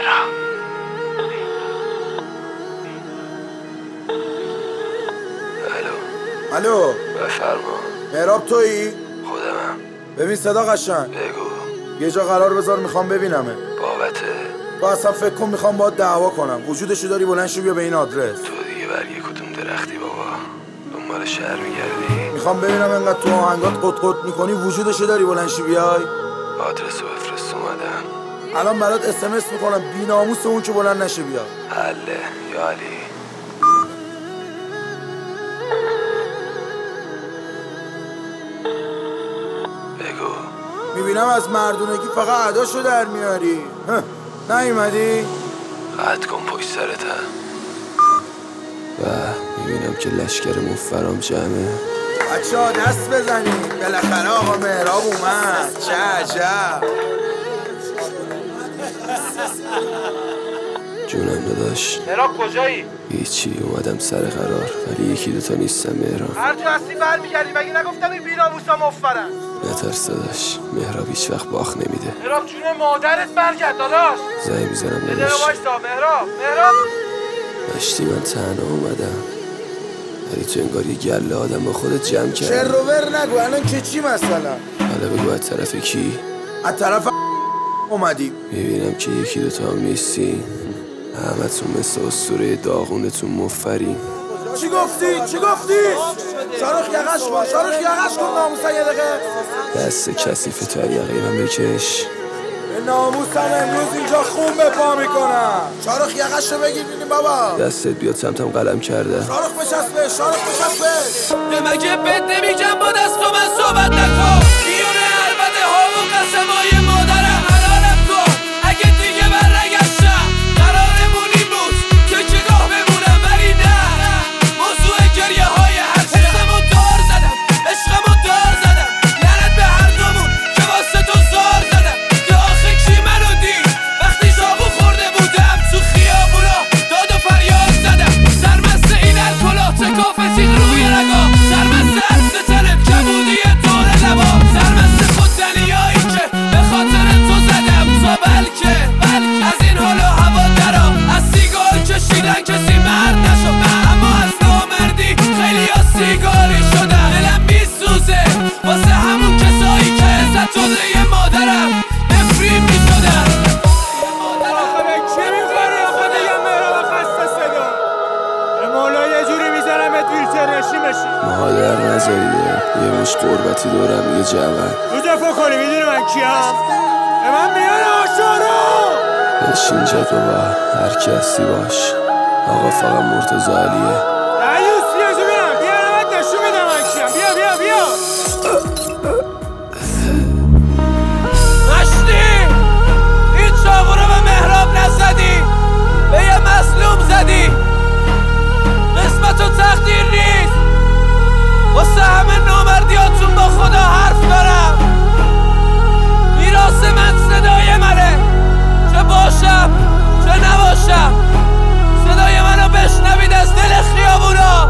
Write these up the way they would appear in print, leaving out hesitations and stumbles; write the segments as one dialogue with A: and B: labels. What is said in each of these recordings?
A: الو
B: بفرما.
A: مهراب تویی؟
B: خودمم.
A: ببین صدا قشنگ
B: بگو.
A: یه جا قرار بذار میخوام ببینمه.
B: بابته؟
A: تو اصلا فکر کن میخوام باهات دعوا کنم. وجودشو داری بلند شو بیا به این آدرس.
B: تو دیگه برگه کدوم درختی بابا؟ دنبال شهر میگردی؟
A: میخوام ببینم انقدر تو آهنگات قط میکنی وجودشو داری بلند شو بیای.
B: آدرسو بفرست اومدم.
A: الان برات اس میکنم بی‌ناموس اون که بلند نشه بیا.
B: حله یا علی. بگو.
A: میبینم از مردونگی فقط عداشو در میاری. نیومدی؟
B: قطع کن پشت سرتم. و میبینم که لشکر مفرام جمعه.
A: بچه ها دست بزنید بالاخره آقا مهراب اومد. چه عجب.
B: جونم داداش.
C: مهراب کجایی؟
B: هیچی اومدم سر قرار ولی یکی دوتا نیستم مهراب.
C: هر جا هستی برمیگردی مگه نگفتم این بی‌ناموسا مفرن؟
B: نترس داداش مهراب هیچ وقت باخت نمیده.
C: مهراب جون مادرت برگرد داداش.
B: زنگ میزنم
C: یه
B: داداش.
C: دقیقه وایسا مهراب.
B: داشتی من تنها اومدم ولی تو انگار یه گله آدم با خودت جمع کردی.
A: شر رو ور نگو الان که چی مثلا؟
B: حالا بگو از طرف کی؟
A: از طرف اومدی.
B: میبینم که یکی دوتا هم نیستی. همتون مثل اسطوره داغونتون مفری.
A: چی گفتی؟ شارخ یقش کن ناموسا یه دقیقه.
B: دست کثیف تو یقه من بکش.
A: به ناموسم امروز اینجا خون به پا میکنم. شارخ یقش رو بگیر بینیم بابا.
B: دستت بیاد سمتم قلم کرده.
A: شارخ بچسبه.
C: به مگه بد نمیگم با دست و من صحبت نکن. بیونه البته ها و قسمای مادرم حلالم کن. اگه دیگه برنگشتم قرارمون این بود که چگاه بمونم ولی نه. موضوع گریه های هر حسمو دار زدم عشقمو دار زدم. لعنت به هر دومون که واسه تو زار زدم. که آخه کی منو دید وقتی شاقو خورده بودم تو خیابونا داد و فریاد زدم. سرمست این الکلا تکاف تیغ روی رگا. سرمست عرض تنت کبودی دور لبا. سرمست خودزنیایی که به خاطر تو زدم تا بلکه از این حال و هوا درام. از سیگار کشیدن کسی مرد نشد اما از نامردی خیلی ها سیگاری شدن. دلم میسوزه واسه همون کسایی که عزت جده مادرم نفرین میشدن. آخه به چی میخوری آخه دیگه مهراب خسته صدا. به مولا یه جوری میزنمت ویلچر بشی.
B: مادر نزاییه یه مش قربتی دورم یه جوان.
C: رو دفاع کنی میدونی من کیم؟ به من میان آشارو.
B: بشین جد بابا هر کی هستی باش. آقا فقط مرتضی علیه.
C: دیوس بیا جو بینم بیا نمت نشون میدم من کیم. بیا مشتی این چاقو رو به مهراب نزدی به یه مظلوم زدی. قسمت و تقدیر نیست واسه همه نامردیاتون با خدا حرف دارم. میراث من صدای منه چه باشم چه نباشم. صدای منو بشنوید از دل خیابونا.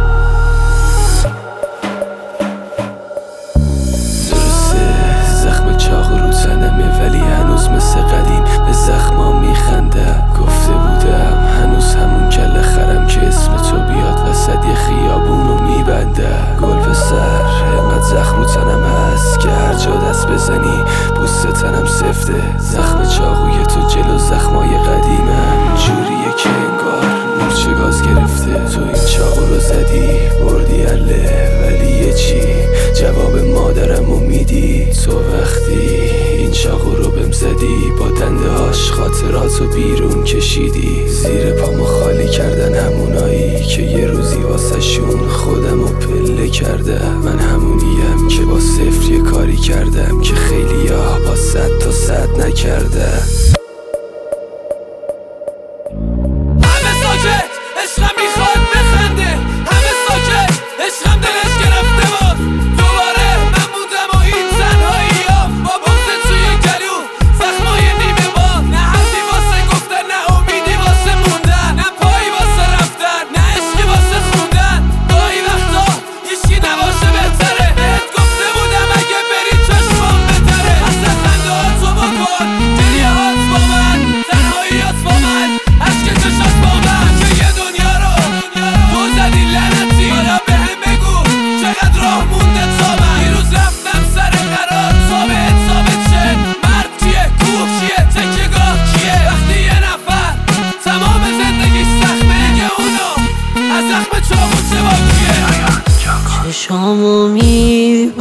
B: درسته زخم چاقو رو تنمه ولی هنوز مثل قدیم به زخما میخندم. گفته بودم هنوز همون کله خرم که اسم تو بیاد وسط یه خیابونو میبنده. گل به سر همت زخم رو تنم هست که هر جا دست بزنی پوست تنم سفته. زخم چاقوی تو جلو زخمای قدیمم جوریه که انگار مورچه گاز گرفته. تو این چاقو رو زدی بردی اله ولی یه چی جواب مادرمو میدی. تو وقتی این چاقو رو بهم زدی با دنده هاش خاطراتو بیرون کشیدی. زیر پامو خالی کردن همونایی که یه روزی واسه شون خودمو پله کرده. من همونیم که با صفر یه کاری کردم که خیلی ها با 100 تا 100 نکرده.
C: همه ساکت عشقم میخواد بخنده. همه ساکت عشقم دلش گرفته بود. دوباره من موندم و این تنهایی ها با بغض توی گلو زخمای نیمه با. نه حرفی واسه گفتن نه امیدی واسه موندن. نه پایی واسه رفتن نه عشقی واسه خوندن. گاهی وقتا هیچکی نباشه بهتره. بهت گفته بودم اگه بری چشمام بتره. اصلا خنده ها تو بکن گریه ها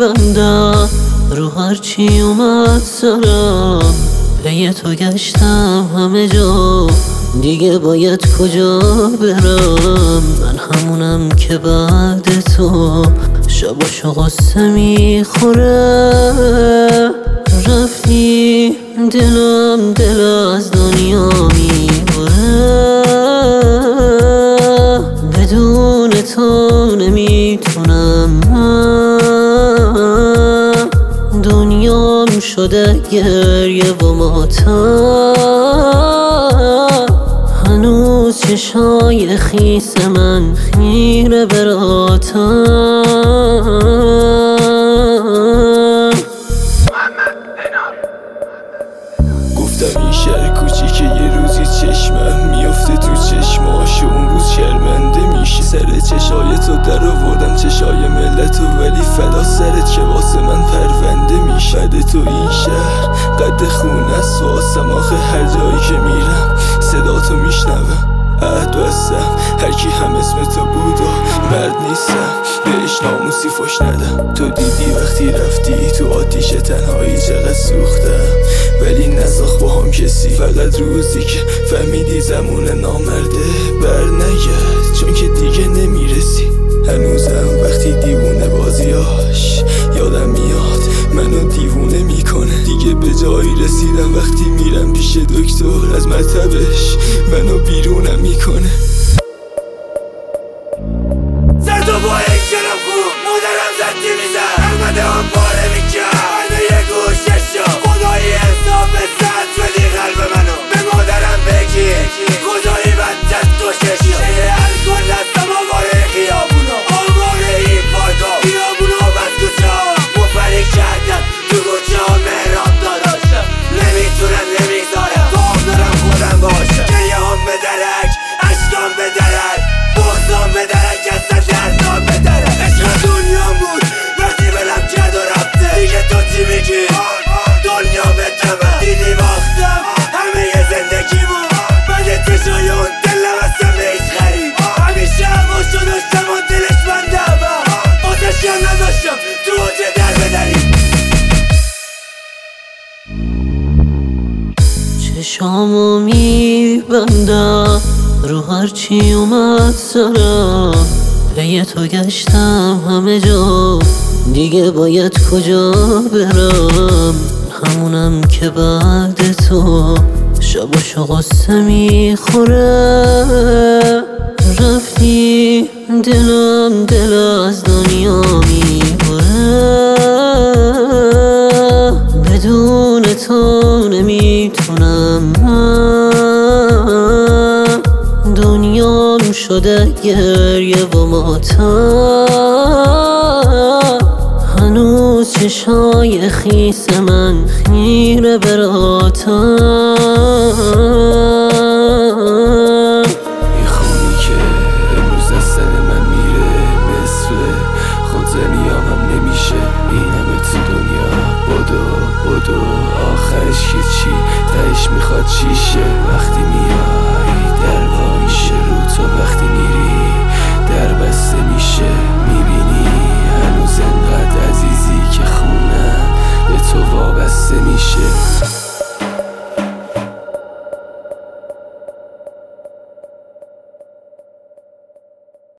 D: میبندم رو هرچی اومد سرم، پی تو گشتم همه جا، دیگه باید کجا برم؟ من همونم که بعد تو شباشو غصه میخوره. رفتی دلم دل از دنیا میبره، بدون تو نمیتونم. دنیام شده گریه و ماتم، هنوز چشای خیس من خیره براتم.
B: گفتم این شهر کوچیکه یه روزی چشمم میفته تو چشماش و اون روز شرمنده میشی. سر چشای تو در آوردم چشای ملت و ولی فدا سرت که واسه من پرونده میشه. بعد تو این شهر قد خونه است واسم، آخه هر جایی که میرم صدا تو میشنوم. عهد بستم هرکی هم اسم تو بود و مرد نیستم بهش ناموسی فش ندم. تو دیدی وقتی رفتی تو آتیش تنهایی چقدر سوختم، ولی نساخت با هم کسی. فقط روزی که فهمیدی زمون نامرده بر نگرد، چون که دیگه نمیرسی. هنوزم وقتی دیوونه بازیاش یادم میاد منو دیوونه میکنه. دیگه به جایی رسیدم وقتی میرم پیش دکتر از مطبش منو بیرونم میکنه.
C: زرد و با یک شرم خوب مادرم زدی میزن، احمده هم پاره میکن منو یه گوشه شو. خدایی حساب زد بدی قلب منو به مادرم بگی، خدایی بدت دوشش شو. شیه الکل هستم آواره خیابونا، آواره این پارکا خیابونا بس کوچه ها مفری کردن تو کوچه ها مهراب داداشم. نمیتونم نمیذارم گام دارم خودم باشم. گریه هم به درک عشقام به درک بغضام به درک اصلا دردام به درک. عشق دنیا بود وقتی بلم کرد و رفته، دیگه تو چی میگی؟ دنیا به تمه دیدی باختم همه ی زندگی بود بعد چشای اون دلم اصلا به هیچ غریب. همیشه هواشو داشتم و دلش بنده هم آتشم نداشتم تو اوجه در بدری.
D: چشامو میبندم رو هرچی اومد سرم، پی تو گشتم همه جا، دیگه باید کجا برم؟ همونم که بعد تو شباشو غصه میخوره. رفتی دلم دل از دنیا میبره، بدون تو نمیتونم. دنیام شده گریه و ماتم، هنوز چشای خیس من خیره براتم.